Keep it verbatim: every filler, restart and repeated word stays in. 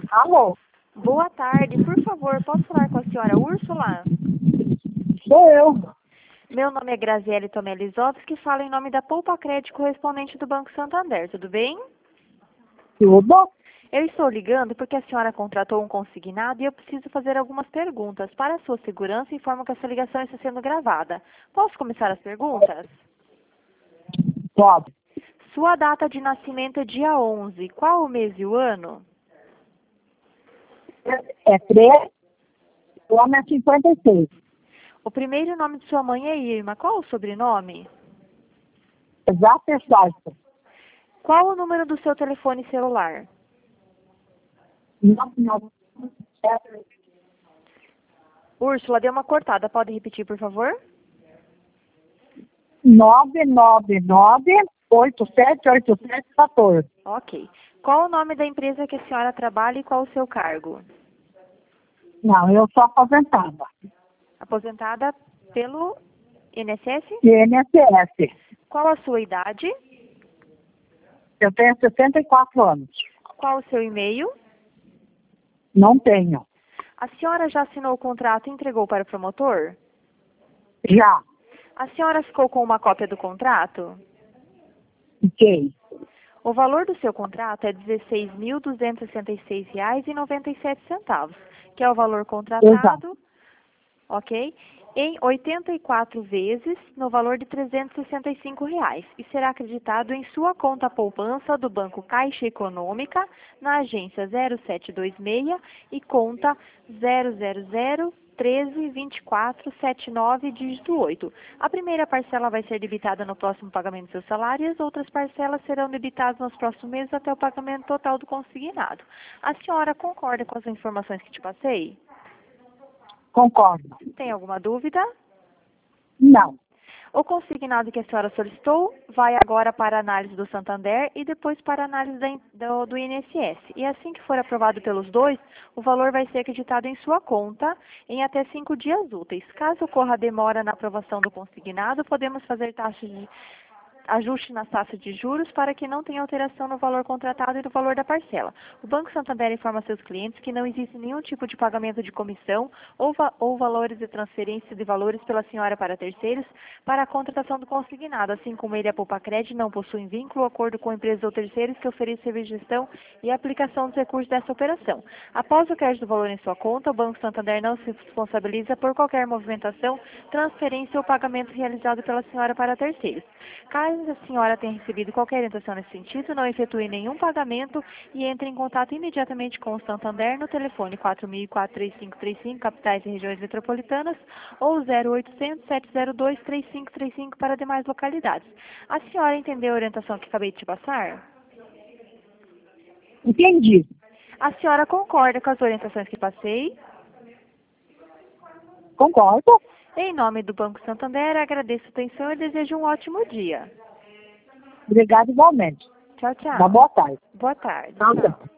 Alô? Boa tarde, por favor, posso falar com a senhora Úrsula? Sou eu. Meu nome é Graziele Tomé Lisovski, falo em nome da Poupa Crédito correspondente do Banco Santander, tudo bem? Tudo? Eu estou ligando porque a senhora contratou um consignado e eu preciso fazer algumas perguntas. Para a sua segurança, informo que essa ligação está sendo gravada. Posso começar as perguntas? Pode. Sua data de nascimento é dia onze. Qual o mês e o ano? É três, o homem é cinquenta e seis. O primeiro nome de sua mãe é Irma. Qual o sobrenome? Exato, exato. Qual o número do seu telefone celular? Não, não. Úrsula, deu uma cortada. Pode repetir, por favor? nove nove nove, oito sete oito sete, um quatro. Ok. Qual o nome da empresa que a senhora trabalha e qual o seu cargo? Não, eu sou aposentada. Aposentada pelo I N S S? I N S S. Qual a sua idade? Eu tenho sessenta e quatro anos. Qual o seu e-mail? Não tenho. A senhora já assinou o contrato e entregou para o promotor? Já. A senhora ficou com uma cópia do contrato? Fiquei. O valor do seu contrato é dezesseis mil duzentos e sessenta e seis reais e noventa e sete centavos, que é o valor contratado, Exato. ok? Em oitenta e quatro vezes, no valor de trezentos e sessenta e cinco reais, e será acreditado em sua conta poupança do Banco Caixa Econômica, na agência zero sete dois seis e conta zero zero zero treze vinte e quatro setenta e nove, dígito oito. A primeira parcela vai ser debitada no próximo pagamento do seu salário e as outras parcelas serão debitadas nos próximos meses até o pagamento total do consignado. A senhora concorda com as informações que te passei? Concordo. Tem alguma dúvida? Não. O consignado que a senhora solicitou vai agora para a análise do Santander e depois para a análise da, do, do I N S S. E assim que for aprovado pelos dois, o valor vai ser acreditado em sua conta em até cinco dias úteis. Caso ocorra demora na aprovação do consignado, podemos fazer taxas de ajuste nas taxas de juros para que não tenha alteração no valor contratado e no valor da parcela. O Banco Santander informa seus clientes que não existe nenhum tipo de pagamento de comissão ou, va ou valores de transferência de valores pela senhora para terceiros para a contratação do consignado, assim como ele e a Poupa Crédito não possuem vínculo ou acordo com empresas ou terceiros que ofereçam serviço de gestão e aplicação dos recursos dessa operação. Após o crédito do valor em sua conta, o Banco Santander não se responsabiliza por qualquer movimentação, transferência ou pagamento realizado pela senhora para terceiros. Caso a senhora tenha recebido qualquer orientação nesse sentido, não efetue nenhum pagamento e entre em contato imediatamente com o Santander no telefone quatro mil e quatro, três cinco três cinco, capitais e regiões metropolitanas, ou zero oitocentos, sete zero dois, três cinco três cinco para demais localidades. A senhora entendeu a orientação que acabei de te passar? Entendi. A senhora concorda com as orientações que passei? Concordo. Em nome do Banco Santander, agradeço a atenção e desejo um ótimo dia. Obrigado igualmente. Tchau, tchau. Uma boa tarde. Boa tarde. Tchau, tchau.